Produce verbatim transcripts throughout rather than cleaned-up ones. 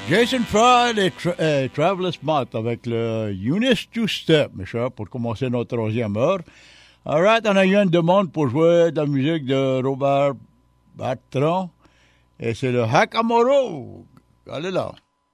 Jason Fried et, Tra et Travis Mott avec le Eunice Two Step, mes chers, pour commencer notre troisième heure. Alright, on a eu une demande pour jouer de la musique de Robert Bertrand. Et c'est le Hackamoro. Allez là.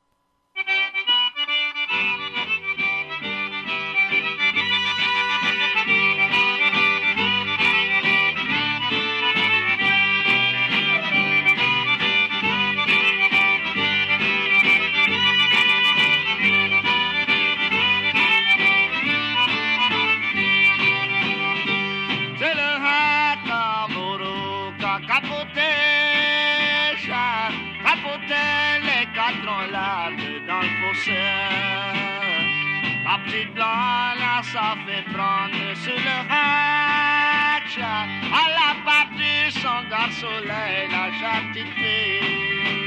La petite blonde, là, ça fait prendre sur le hatch. À la partie, son garde soleil, la petite fille.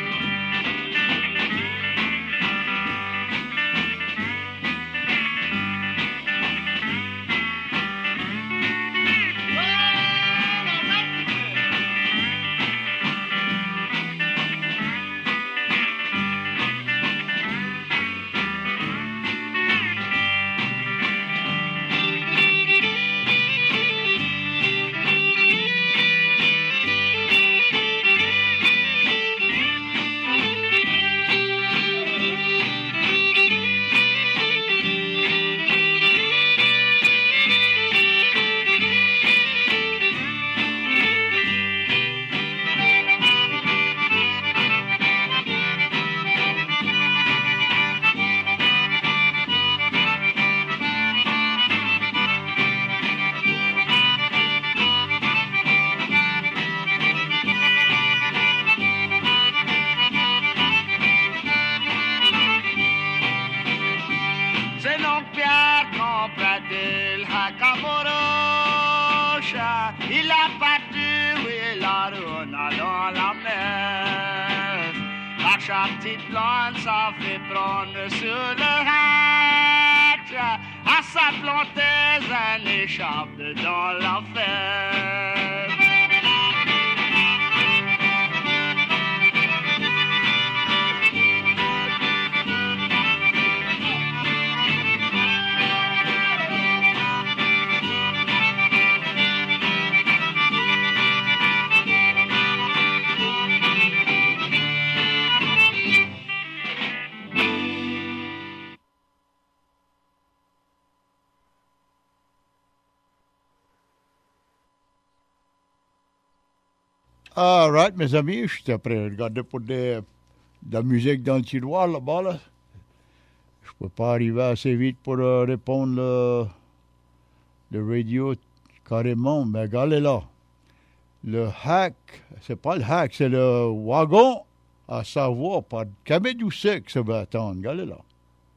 Petite blonde, ça fait prendre sur le hatch. À sa planteuse, un échappe dans la fête. All right, mes amis, je suis après regarder pour des, de la musique dans le tiroir là-bas. Là. Je ne peux pas arriver assez vite pour euh, répondre le, le radio carrément, mais regardez là. Le hack, c'est pas le hack, c'est le wagon à Savoie par Camille Doucet que ça va attendre. Regardez là.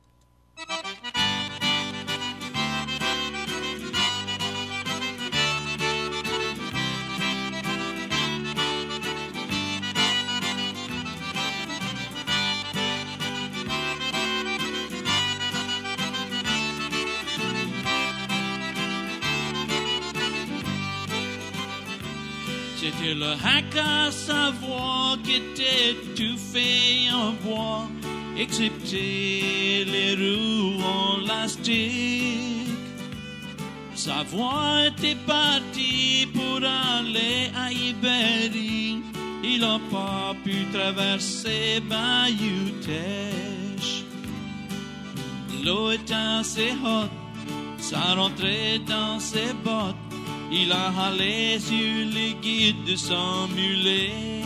C'était le hack à Savoie qui était tout fait en bois, excepté les roues en plastique. Savoie était parti pour aller à Ibérie. Il n'a pas pu traverser Bayou Teche. L'eau était assez haute, ça rentrait dans ses bottes. Il a halé sur les guides de son mulet.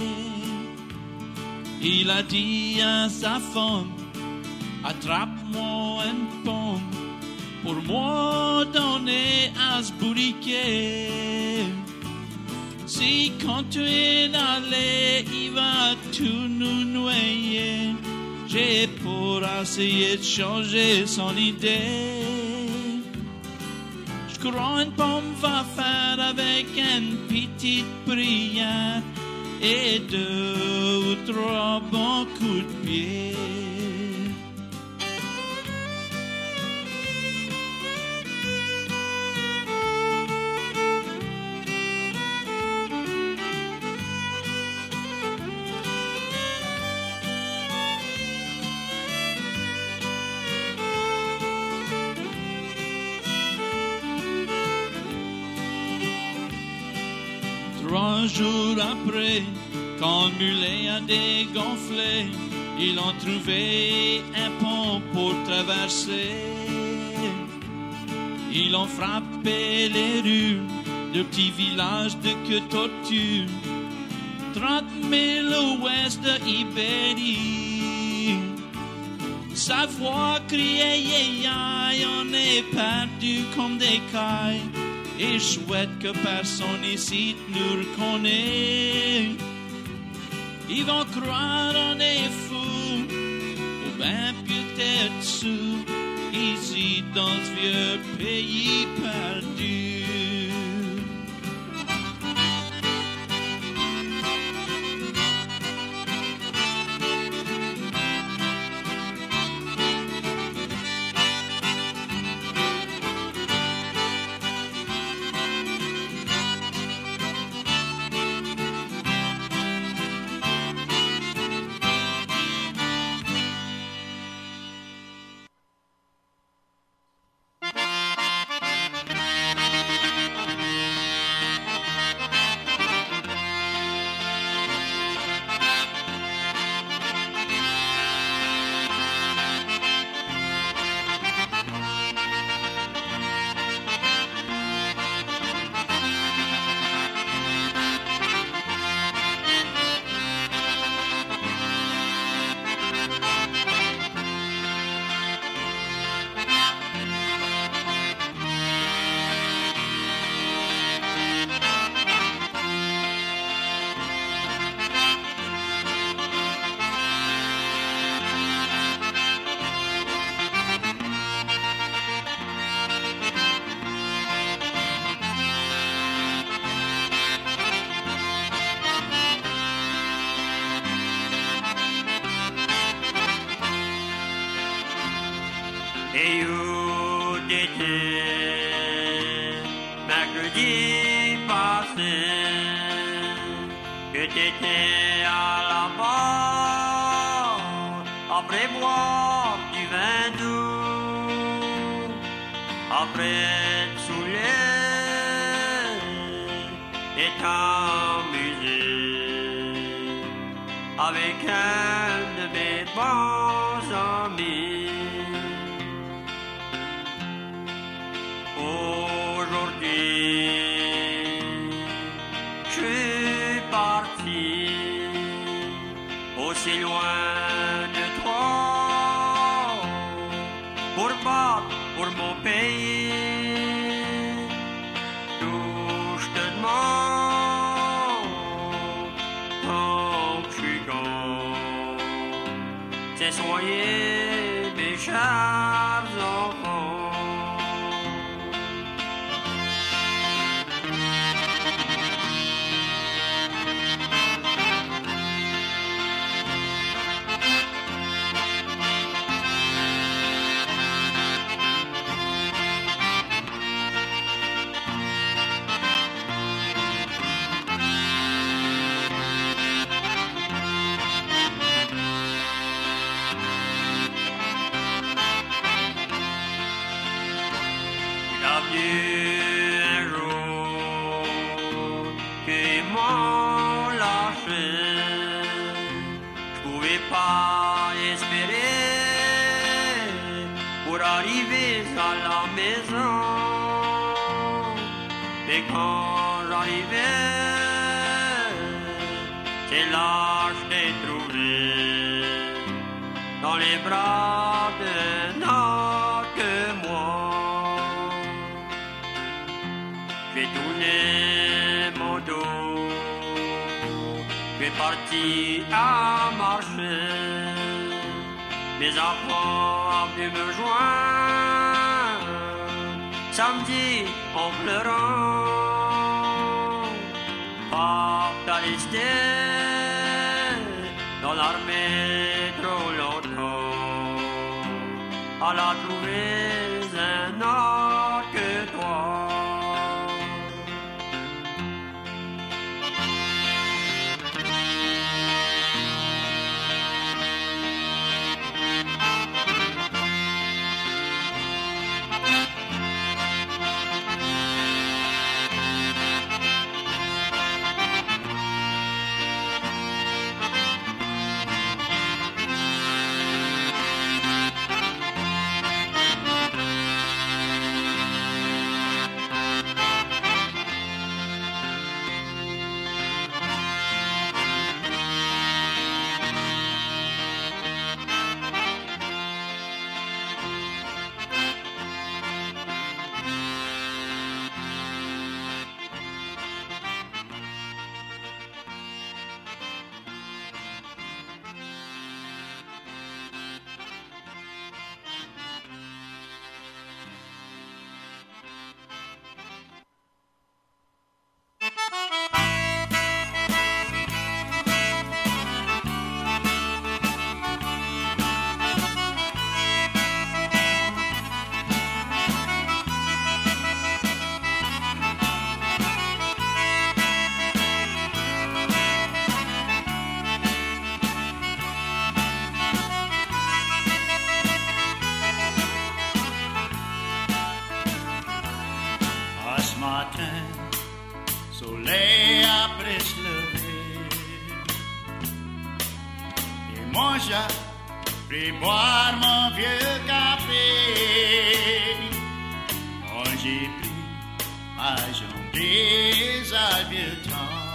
Il a dit à sa femme, attrape-moi une pomme pour moi donner à ce bourriquet. Si quand tu es allé, il va tout nous noyer. J'ai pour essayer de changer son idée. Je crois une pomme va faire avec une petite prière et deux ou trois bons coups de pied. Trois jours après, quand le mulet a dégonflé, ils ont trouvé un pont pour traverser. Ils ont frappé les rues de petits villages de queue tortue, trente mille ouest de Ibérie. Sa voix criait yeah, on est perdu comme des cailles. Et chouette que personne ici nous reconnaît. Ils vont croire on est fous, ou bien peut-être sous, ici dans ce vieux pays perdu. Et où t'étais mercredi passé, que t'étais à la barre après boire du vin doux, après être saoulé et t'amuser avec un de mes bons amis. Aujourd'hui, je suis parti aussi loin de toi pour battre pour mon pays. Tout je te demande tant que je suis grand, c'est soigner mes chers enfants. Un jour qu'ils m'ont lâché, je pouvais pas espérer pour arriver à la maison. Et quand j'arrivais, c'est là que je t'ai trouvé dans les bras d'un autre que moi. J'ai tourné mon dos, j'ai parti à marcher. Mes enfants ont venu me joindre samedi en pleurant. Papa resté dans l'armée trop longtemps. Elle a trouvé un autre que toi. soleil après se lever. Et moi j'ai boire mon vieux café. Moi j'ai pris à jambes à vieux temps,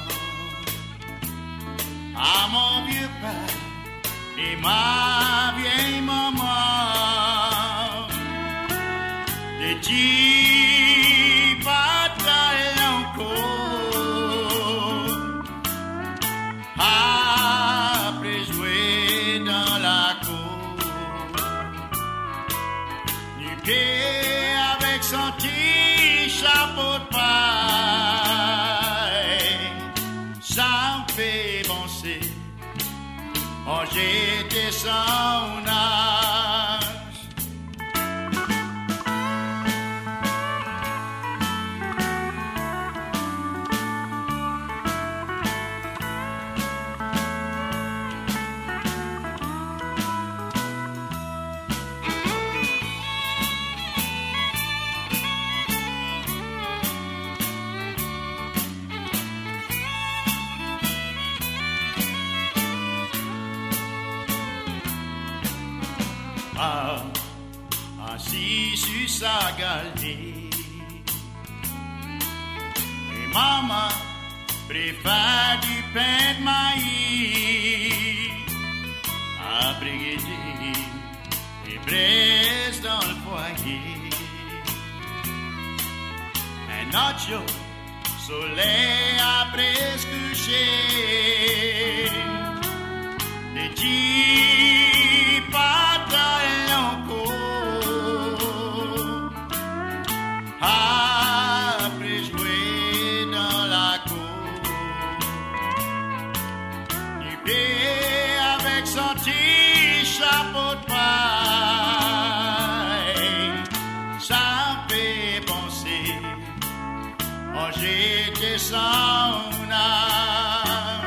à mon vieux père et ma vieille maman. Des petits batailles encore, après jouer dans la cour, du pied avec son petit chapeau de paille, ça me fait penser. Oh, j'étais son âge. Ah, assis sur sa galerie, et maman préfère du pain de maïs, après et braise dans le foyer. Un autre jour, soleil après se coucher, des petits batailles encore, après jouer dans la cour, du pied avec son petit chapeau de paille, ça me fait penser, oh j'étais son âme.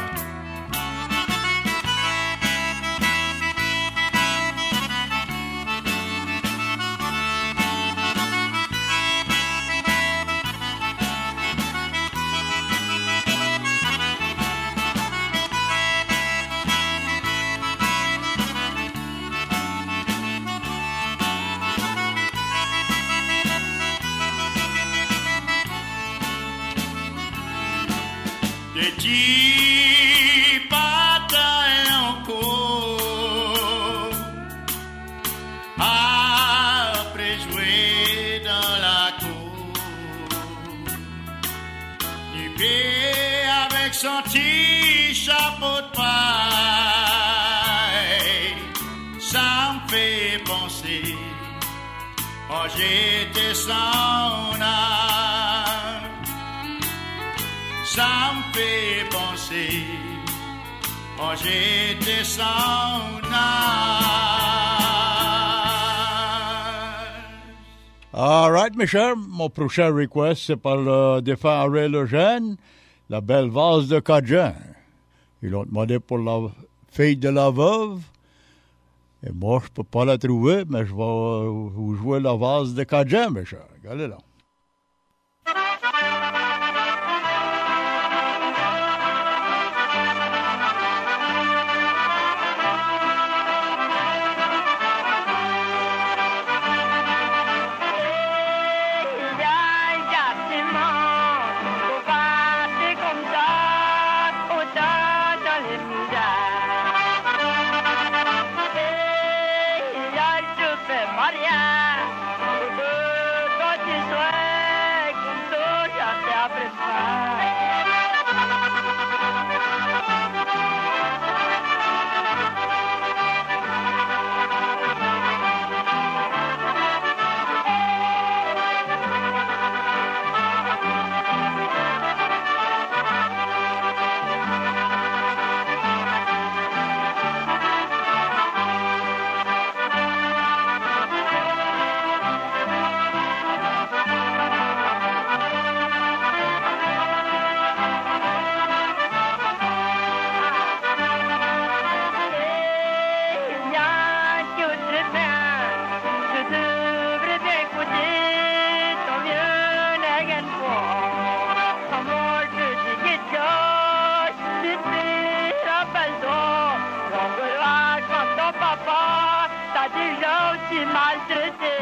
Des petits batailles encore, après jouer dans la cour, du pied avec son petit chapeau de paille, ça me fait penser, oh j'étais son âme. Ça me fait penser, oh j'étais son âge. All right, mes chers, mon prochain request, c'est par le défunt Ray Lejeune, la belle vase de Cajun. Ils l'ont demandé pour la fille de la veuve. Et moi, je peux pas la trouver, mais je vais vous jouer la vase de Cajun, mes chers. Regardez là. Maria, suis maltraité.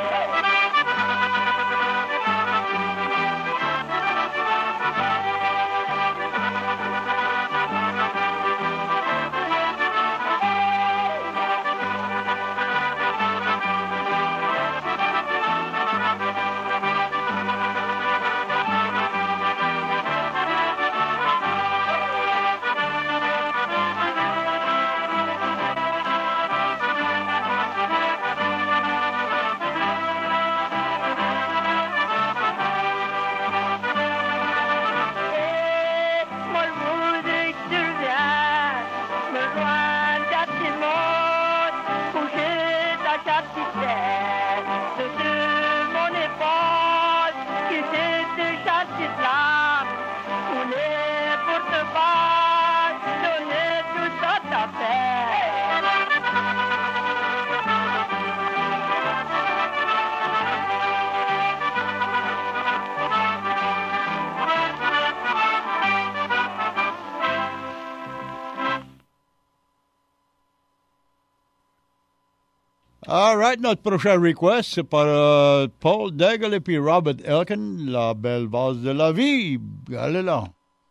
All right, notre prochain request, c'est par euh, Paul Daigle et puis Robert Elkin, La belle valse de la vie. Allez là.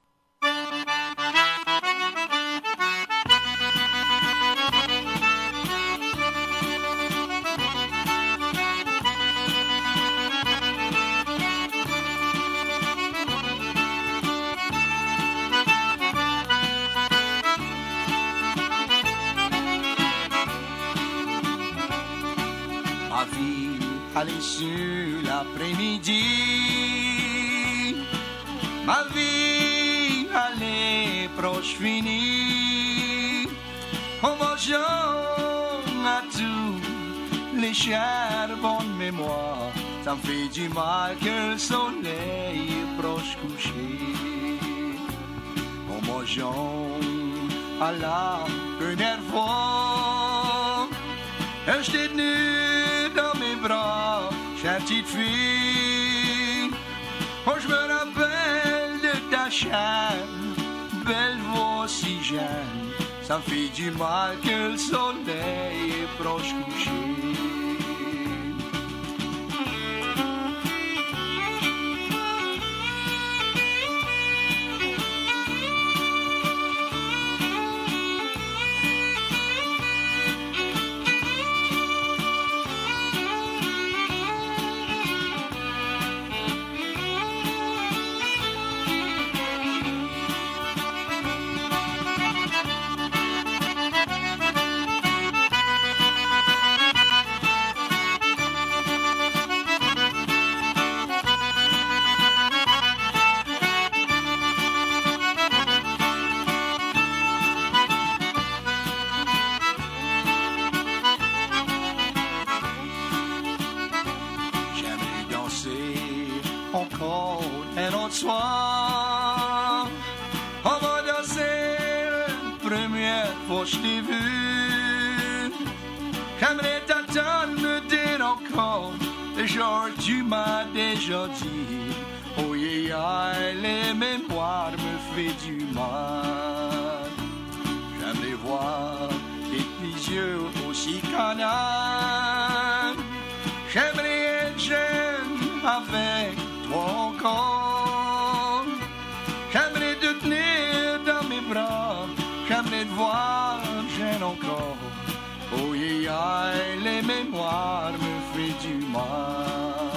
Allez sur l'après-midi, ma vie allez proche finie, en mangeant à tous les chers bonnes mémoires, ça me fait du mal que le soleil est proche couché, en mangeant à la première fois, et j'étais nu dans mes bras, chère petite fille. Oh, je me rappelle de ta chaîne, belle voix si jeune. Ça me fait du mal que le soleil est proche couché. Encore un autre soir, on va danser la première fois que je t'ai vu. J'aimerais t'attendre, me dire encore le jour tu m'as déjà dit. Oh yeah, yeah, les mémoires me fait du mal. J'aimerais voir tes petits yeux aussi canards. J'aimerais être jeune avec toi encore. J'aimerais te tenir dans mes bras, j'aimerais te voir jeune encore. Oh yeah, yeah, les mémoires me font du mal.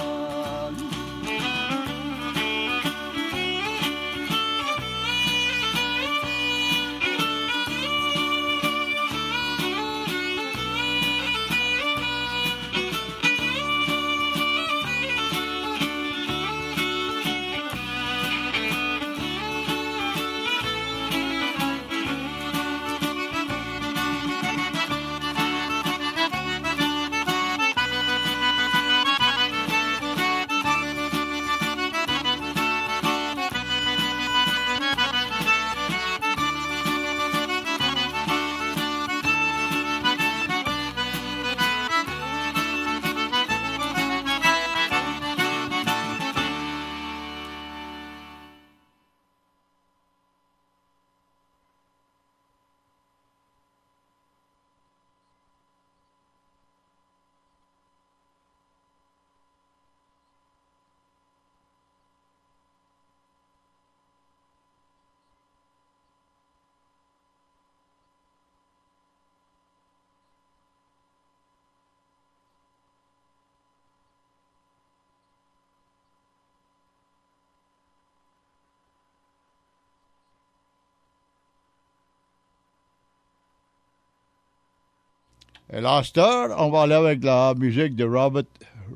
Et là, cette heure, on va aller avec la musique de Robert,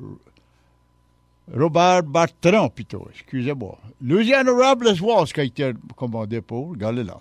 Robert Bertrand, plutôt, excusez-moi. Louisiana Robles Waltz qui a été commandé pour Galila.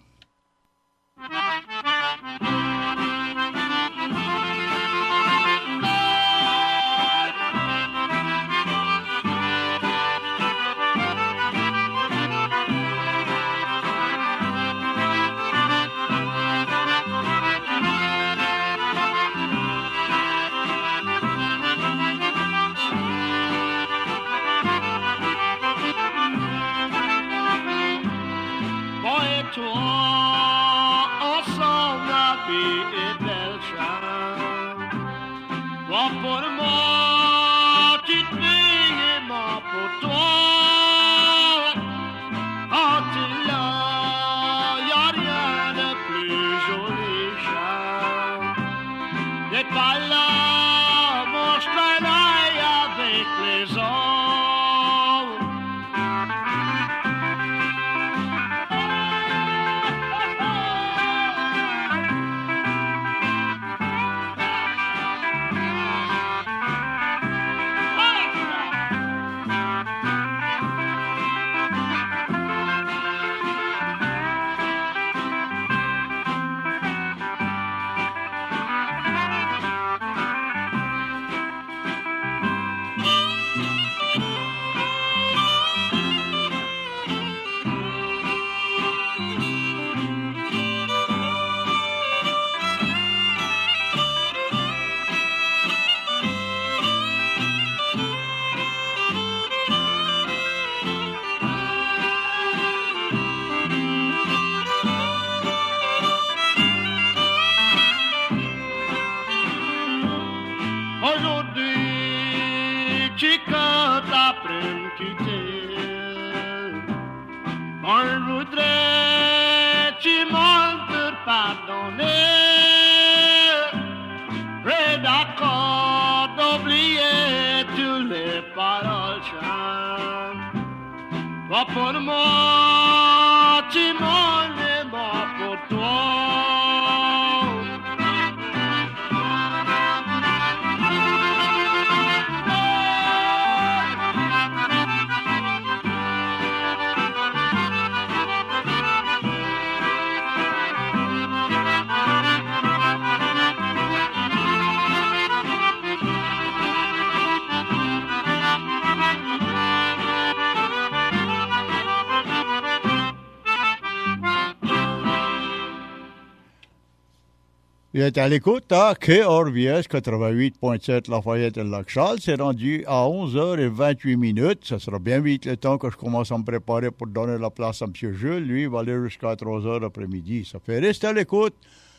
Il est à l'écoute à K R V S quatre-vingt-huit point sept Lafayette et Lac-Charles. C'est rendu à onze heures vingt-huit minutes. Ça sera bien vite le temps que je commence à me préparer pour donner la place à M. Jules. Lui, il va aller jusqu'à trois heures l'après-midi. Ça fait rester à l'écoute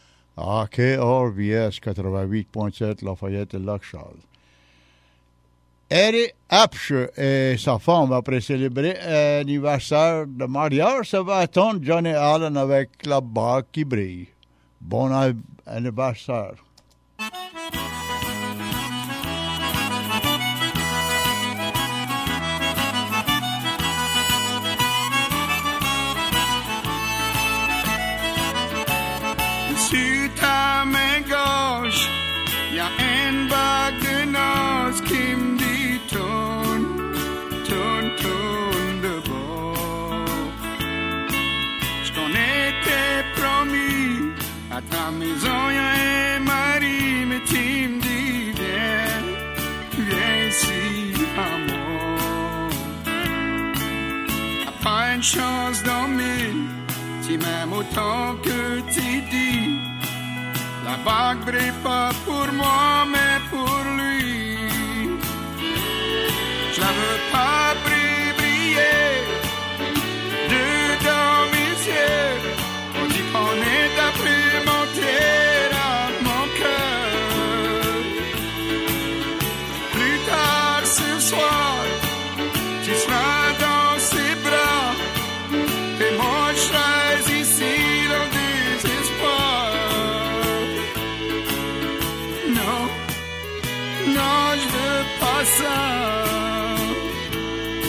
à K R V S quatre-vingt-huit point sept Lafayette et Lac-Charles. Eric Apsch et sa femme, après célébrer l'anniversaire de mariage, ça va attendre Johnny Allen avec la bague qui brille. Bon anniversaire. Sur ta main gauche, y a une bague de noces qui me dit tourne, tourne, tourne de bord. J't'en étais promis. À ta maison, y'a un mari, mais tu me dis, viens, viens ici à moi. T'as pas une chance dans mille, tu m'aimes autant que tu dis. La bague brille pas pour moi, mais pour lui. Je la veux pas briller, briller, dedans mes yeux. On dit qu'on est après. À mon cœur. Plus tard ce soir, tu seras dans ses bras et moi je serai ici dans le désespoir. Non, non, je veux pas ça.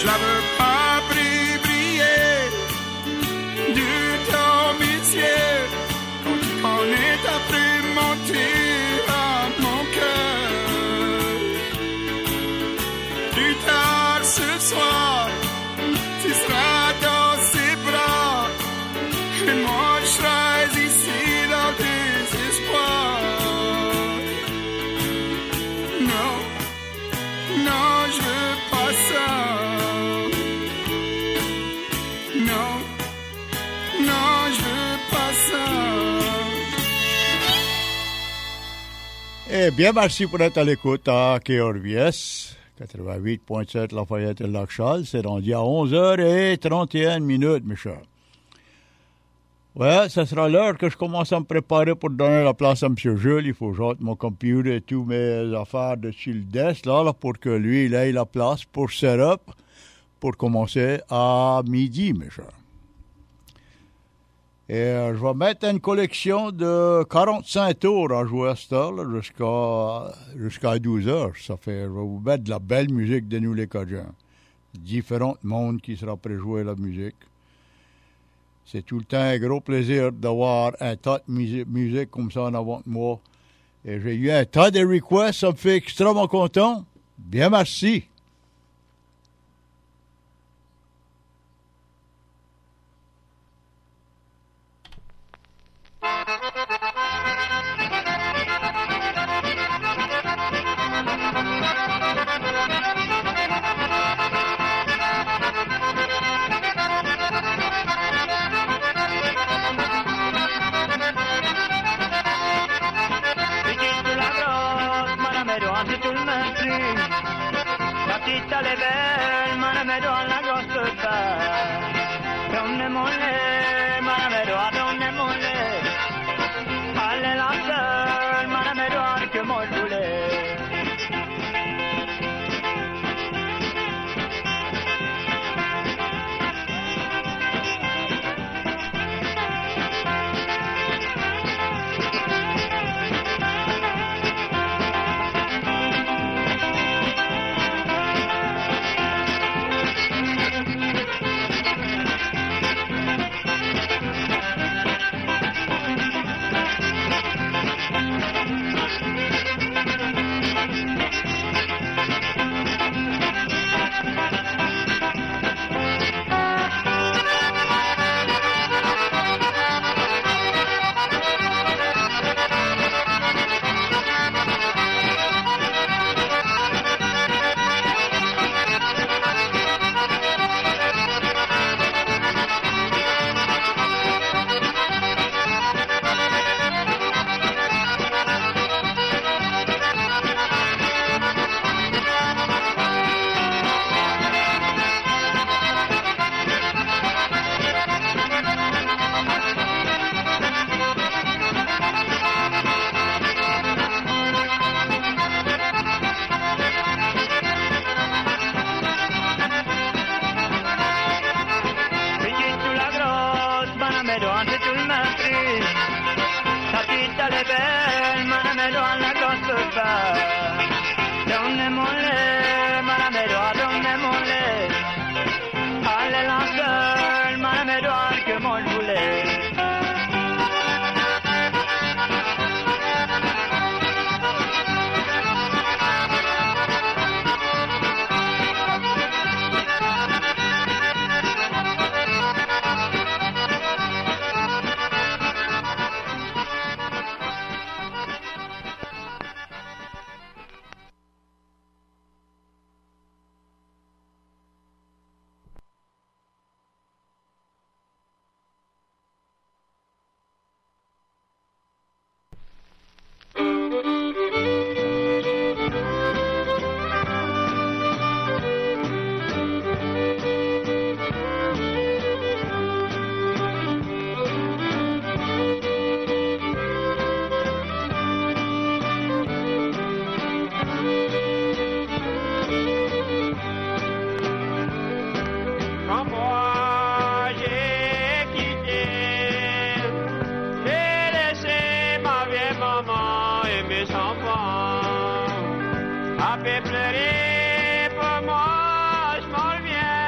je la veux pas briller du temps vicieux quand tu connais ta plume mentir à mon cœur. Plus tard ce soir, tu seras dans ses bras et moi je serai ici dans tes espoirs. Non, non, je veux pas ça. Non, non, je veux pas ça. Eh bien, merci pour être à l'écoute à K R V S quatre-vingt-huit virgule sept Lafayette et Lac-Charles. C'est rendu à onze heures trente et une minutes, mes chers. Ouais, ça sera l'heure que je commence à me préparer pour donner la place à M. Jules. Il faut que j'entre mon computer et tous mes affaires de Shield Desk, là, là, pour que lui, il ait la place pour setup, pour commencer à midi, mes chers. Et euh, je vais mettre une collection de quarante-cinq tours à jouer à cette heure, jusqu'à, jusqu'à douze heures. Ça fait, je vais vous mettre de la belle musique de nous les Cajuns. Différents mondes qui sera prêt à jouer la musique. C'est tout le temps un gros plaisir d'avoir un tas de musique, musique comme ça en avant de moi. Et j'ai eu un tas de requests, ça me fait extrêmement content. Bien merci. Tita le bel, mana me do alla grossa. Donne molle, mana me do a donne molle. Alle la sœur, mana me do anche molle. fait pleurer pour moi, je m'en reviens.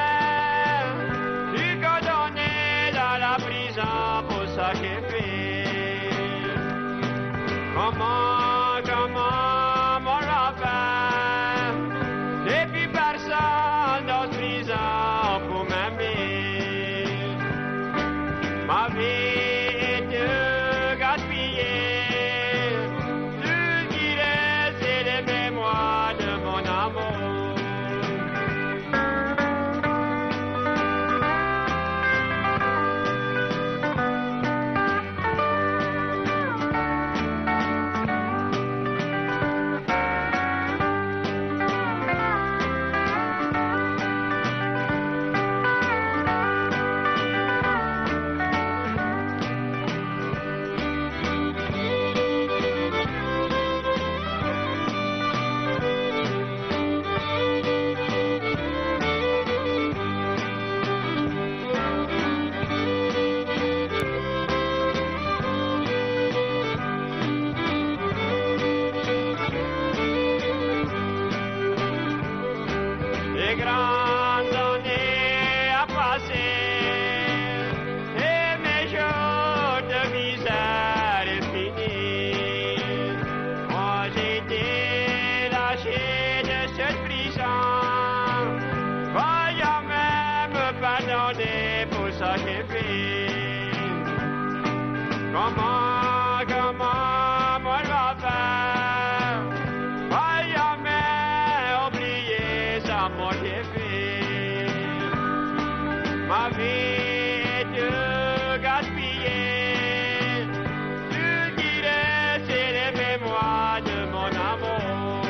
à mon vie. Ma vie est de gaspiller. Tu dirais, c'est les mémoires de mon amour.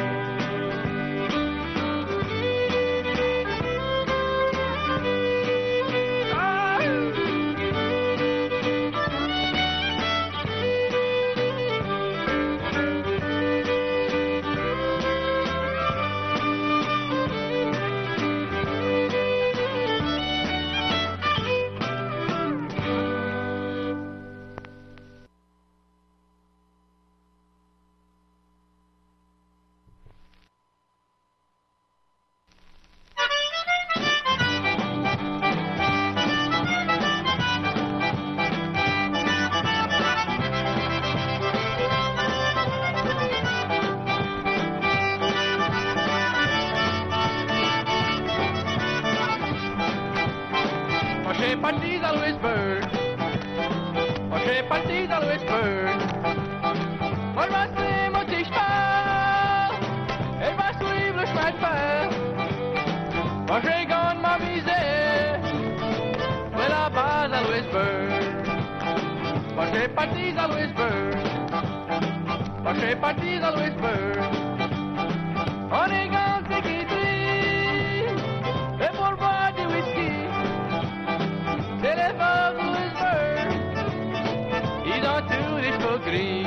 Parties always burn. Oche parties always burn. On va se monter cheval. Elle va suivre le chemin de fer. Oche gagne ma misère. Mais la base always burn. Oche parties always burn. Oche parties always burn. On est gants et qui trient. Et pour boire du whisky. C'est les femmes always burn. Ils ont tous les cheveux gris.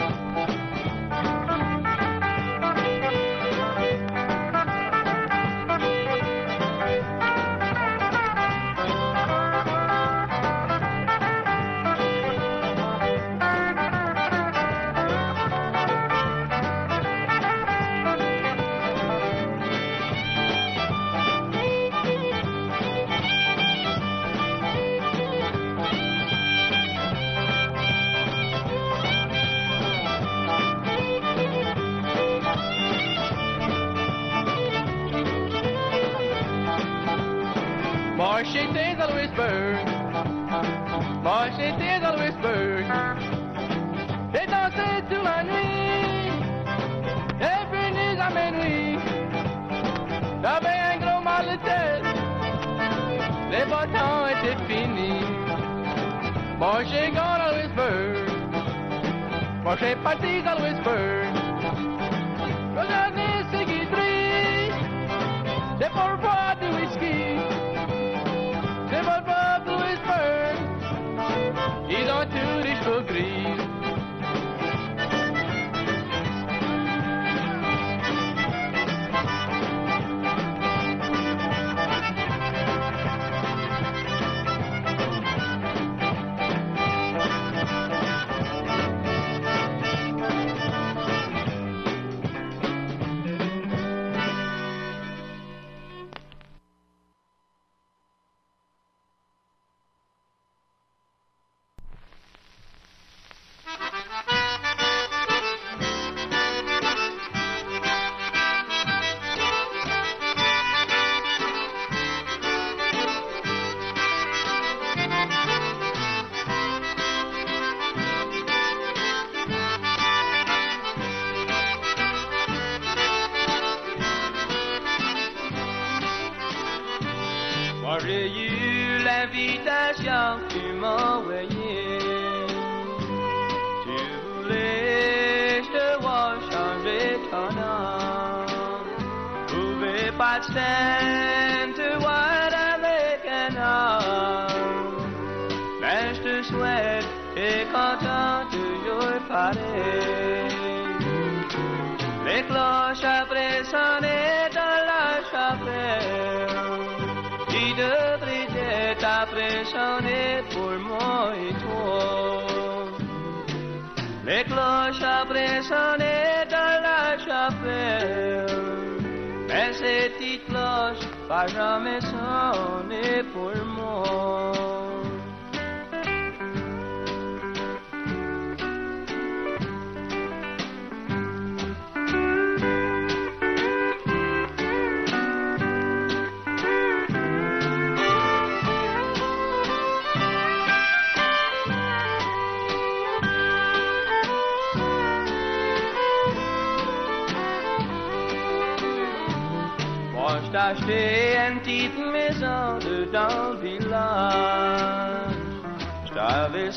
Marching days always burn. Marching days always burn. They dansaient toute la nuit. Et venues à minuit. J'avais un gros mal de tête. Les beaux temps étaient finis. Marching gone always burn. Marching parties always burn. Regardez ce qui triste. C'est pour boire du whisky. C'est votre peuple always burn. Ils ont tous les cheveux gris. Moi j'ai eu l'invitation que tu m'as envoyée. Tu voulais, je te vois changer ton nom. Trouvez pas de scène, te voir avec un homme. Mais je te souhaite, et content toujours pareil. Les cloches après sonner dans la chapelle. Qui devrait être impressionné pour moi et toi. Les cloches après sonner dans la chapelle. Mais ces petites cloches pas jamais sonner pour moi. j'ai acheté une petite maison dedans le village. J'avais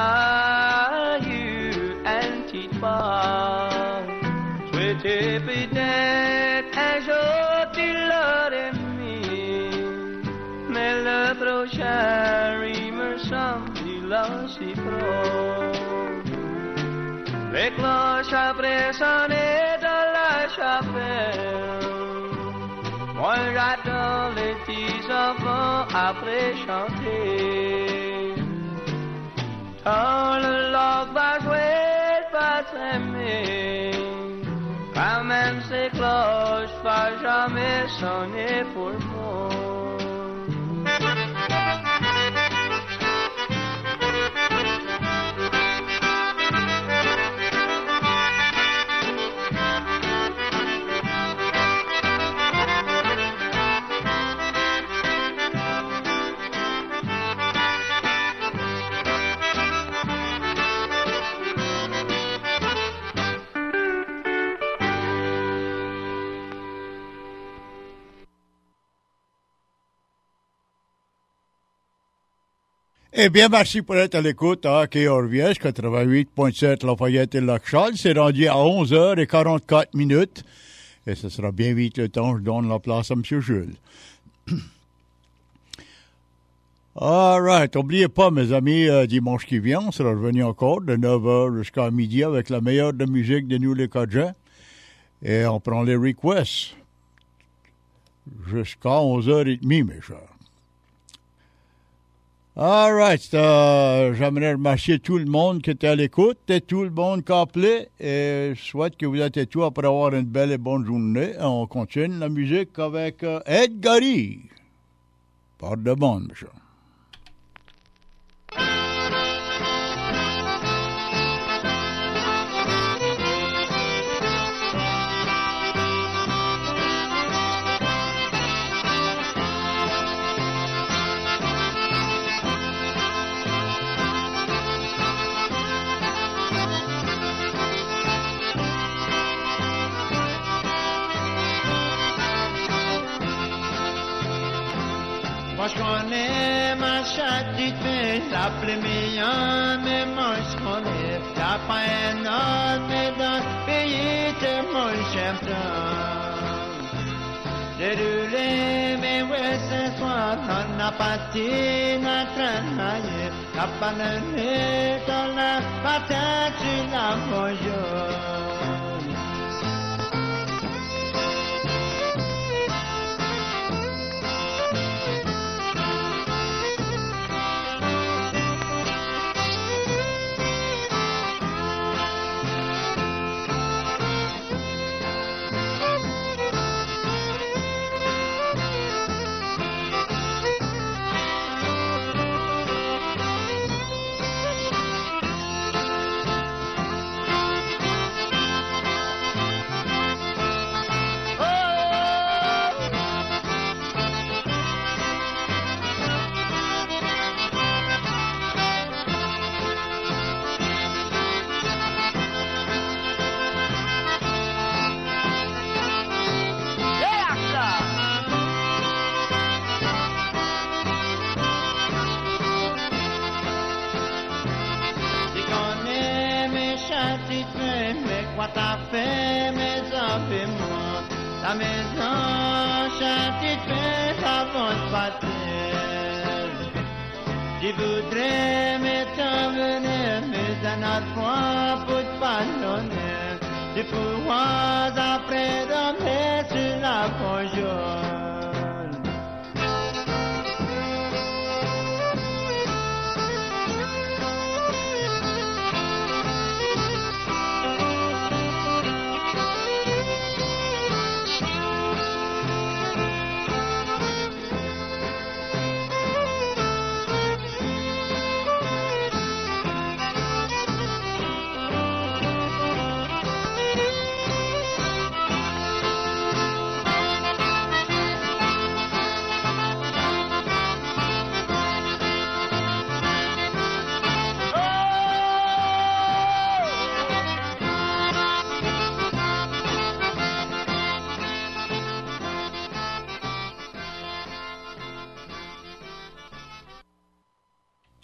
eu une petite part. Souhaitais peut-être un jour tu l'aurais mis. Mais le prochain, il me semble, il a si proche. Les cloches après sonner dans la chapelle. Moi j'attends les petits enfants après chanter. Quand le lobe va jouer, va s'aimer. Quand même ces cloches va jamais sonner pour moi. Eh bien, merci pour être à l'écoute à K R V S quatre-vingt-huit point sept Lafayette et Lac-Charles. C'est rendu à onze heures quarante-quatre minutes. Et ce sera bien vite le temps. Je donne la place à M. Jules. All right. N'oubliez pas, mes amis, euh, dimanche qui vient, on sera revenu encore de neuf heures jusqu'à midi avec la meilleure de musique de nous les Cajuns. Et on prend les requests jusqu'à onze heures trente, mes chers. All right, uh, j'aimerais remercier tout le monde qui était à l'écoute et tout le monde qui a appelé et je souhaite que vous êtes tous après avoir une belle et bonne journée. Et on continue la musique avec uh, Ed Gary. Par de bonne, monsieur. Moi je connais ma petite fille, la plus mignonne, mais moi je connais la pas autre, mais dans le pays de mon champion. J'ai roulé mes ouais ce soir, on a parti notre travail, la banane dans la patate, tu la bonjour. T'as fait mes affaires, moi, ta maison, châtie fait avant de partir. Je voudrais me t'emmener, mais un autre fois pour te pardonner. De pouvoir après dormir sur la conjointe.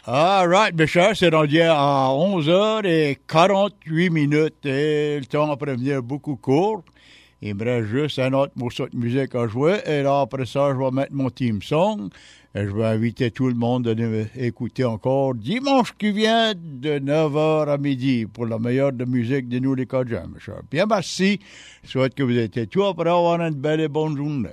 All right, mes chers, c'est rendu à onze heures quarante-huit minutes et le temps après venir beaucoup court. Il me reste juste un autre morceau de musique à jouer et là, après ça, je vais mettre mon team song et je vais inviter tout le monde à nous écouter encore dimanche qui vient de neuf heures à midi pour la meilleure de musique de nous les Cajuns, mes chers. Bien, merci. Je souhaite que vous étiez tous après avoir une belle et bonne journée.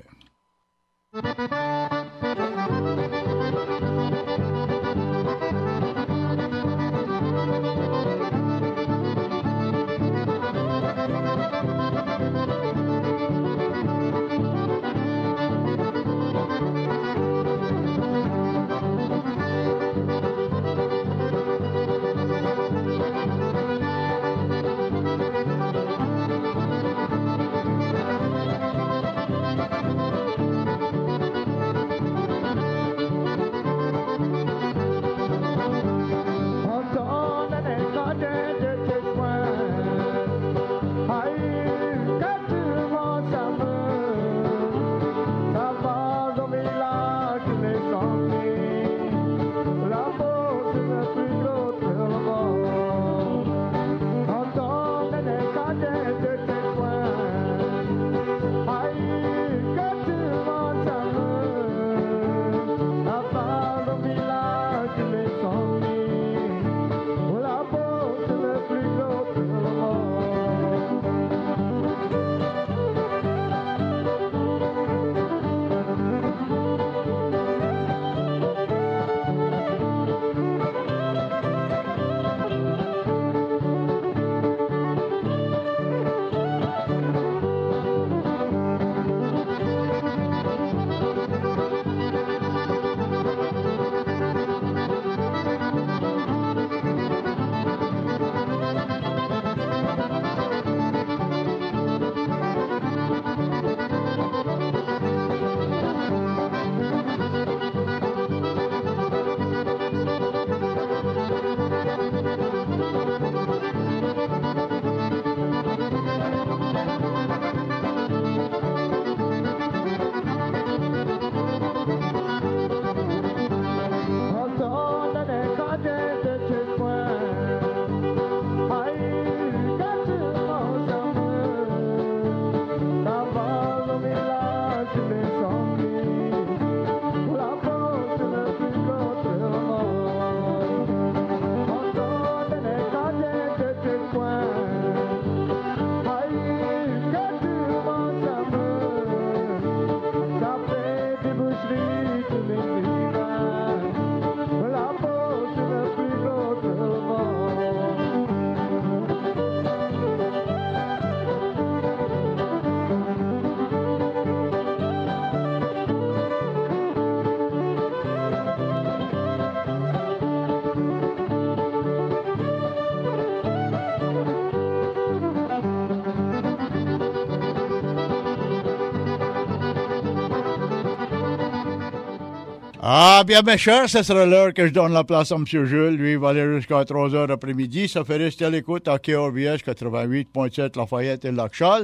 Ah, bien, mes chers, ce sera l'heure que je donne la place à M. Jules. Lui, il va aller jusqu'à trois heures après-midi. Ça fait rester à l'écoute à K R V S quatre-vingt-huit virgule sept Lafayette et Lac-Charles.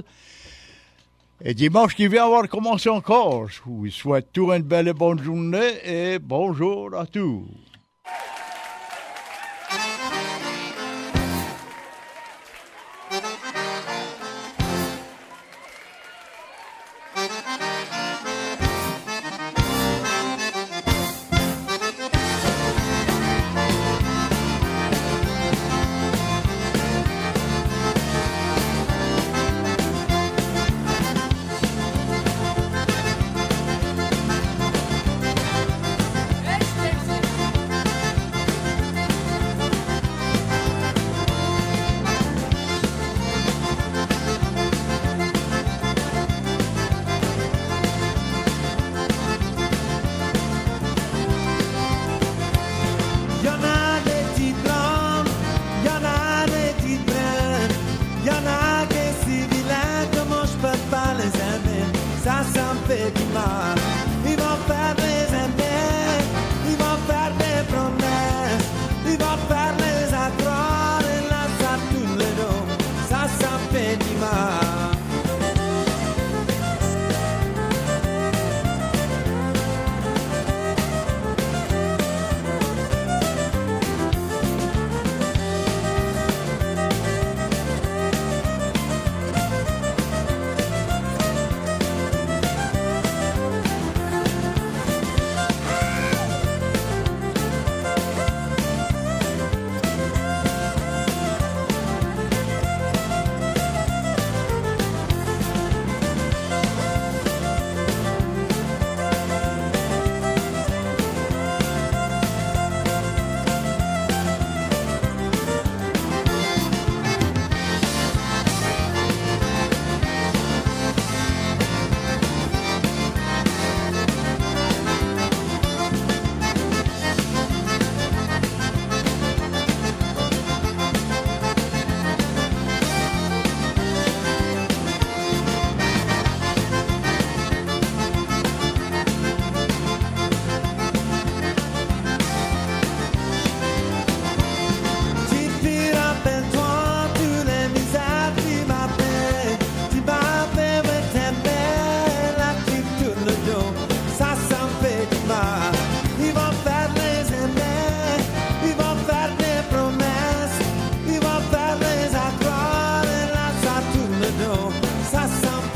Et dimanche qui vient, on va recommencer encore. Je vous souhaite tout une belle et bonne journée et bonjour à tous.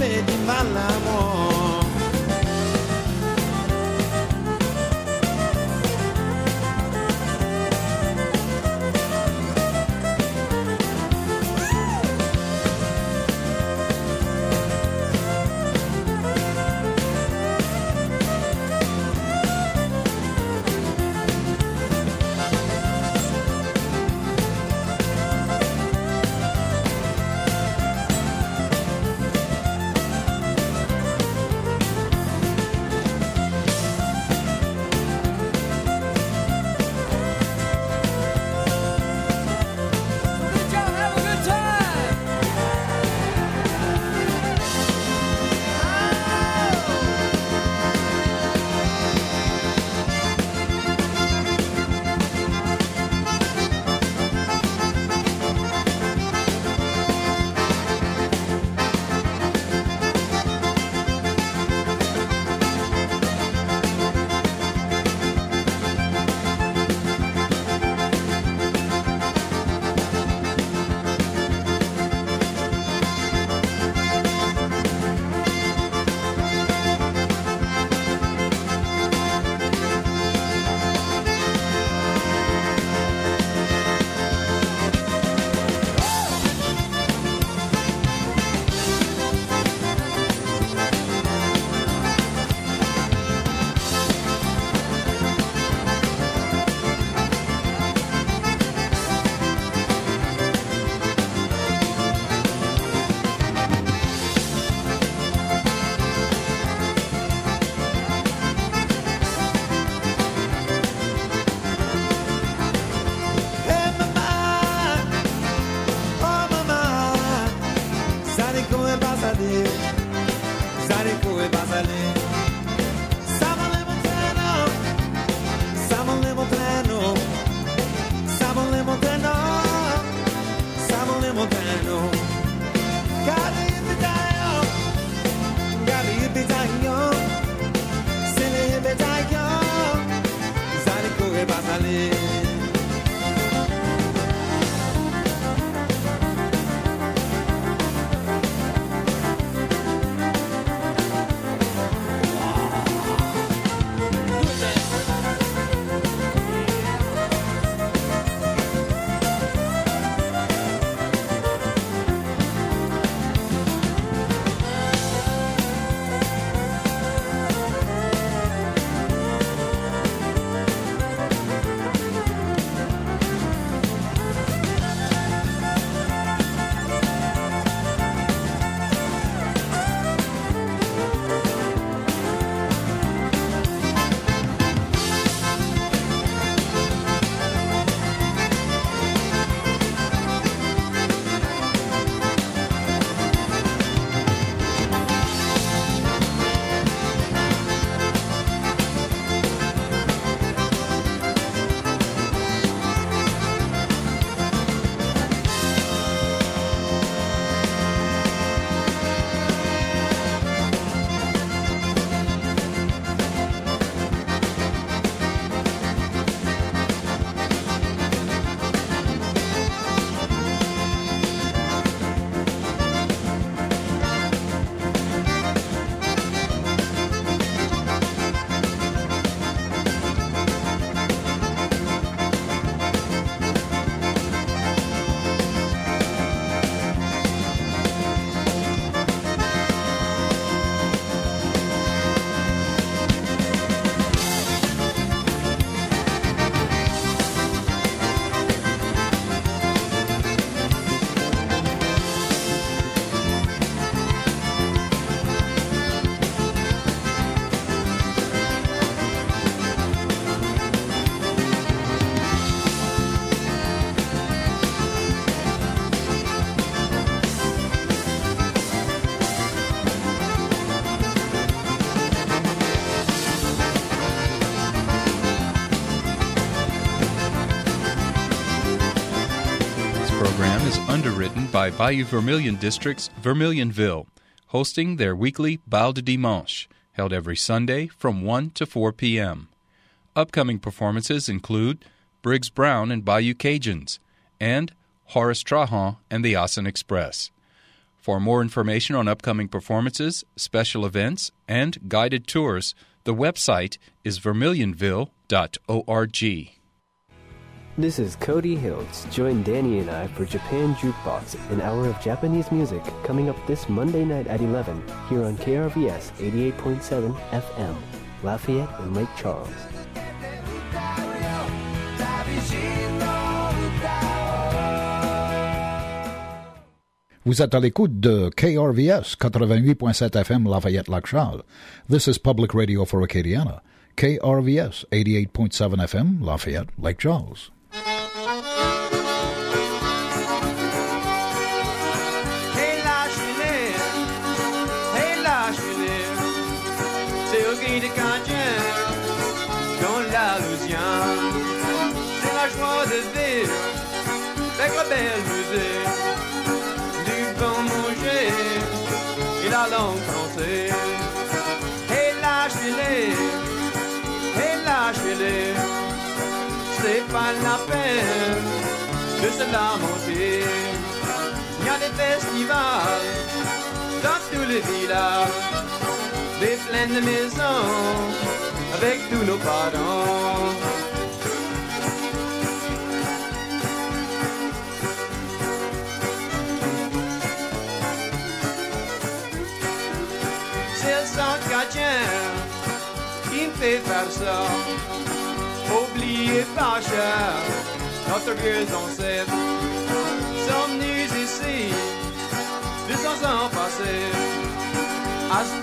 et du mal à moi. is underwritten by Bayou Vermilion District's Vermilionville, hosting their weekly Bal de Dimanche, held every Sunday from one to four p.m. Upcoming performances include Briggs Brown and Bayou Cajuns, and Horace Trahan and the Austin Express. For more information on upcoming performances, special events, and guided tours, the website is vermilionville dot org. This is Cody Hiltz. Join Danny and I for Japan Jukebox, an hour of Japanese music coming up this Monday night at eleven here on K R V S eighty-eight point seven F M, Lafayette and Lake Charles. Vous êtes à l'écoute de K R V S eighty-eight point seven F M Lafayette Lac Charles. This is Public Radio for Acadiana. K R V S eighty-eight point seven F M Lafayette Lake Charles. Hey lâche-les, hey lâche-les, c'est au gris des Canadiens, dans la Louisiane. C'est la joie de vivre, avec la belle musique, du bon manger et la langue française. Hey lâche-les, hey lâche-les, c'est pas la peine de se lamenter. Il y a des festivals dans tous les villages, des plaines de maisons avec tous nos parents. C'est le sang chrétien qui me fait faire ça. Oubliez pas cher notre vieux ancêtre sont venus ici deux cents ans passés.